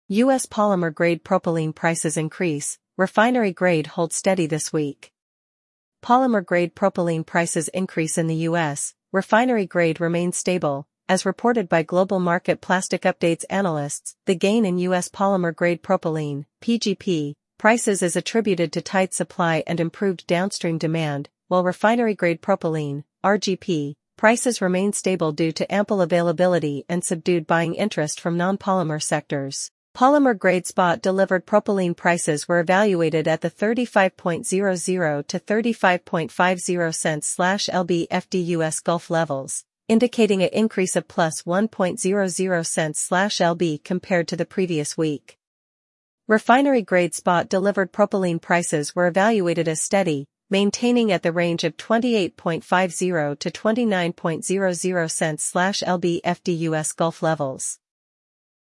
U.S. polymer-grade propylene prices increase, refinery-grade holds steady this week. Polymer-grade propylene prices increase in the U.S., refinery-grade remains stable, as reported by Global Market Plastic Updates analysts. The gain in U.S. polymer-grade propylene, PGP, prices is attributed to tight supply and improved downstream demand, while refinery-grade propylene, RGP, prices remain stable due to ample availability and subdued buying interest from non-polymer sectors. Polymer-grade spot-delivered propylene prices were evaluated at the 35.00 to 35.50 cents/lb/FD US Gulf levels, indicating an increase of plus 1.00 cents/lb compared to the previous week. Refinery-grade spot-delivered propylene prices were evaluated as steady, maintaining at the range of 28.50 to 29.00 cents/lb/FD US Gulf levels.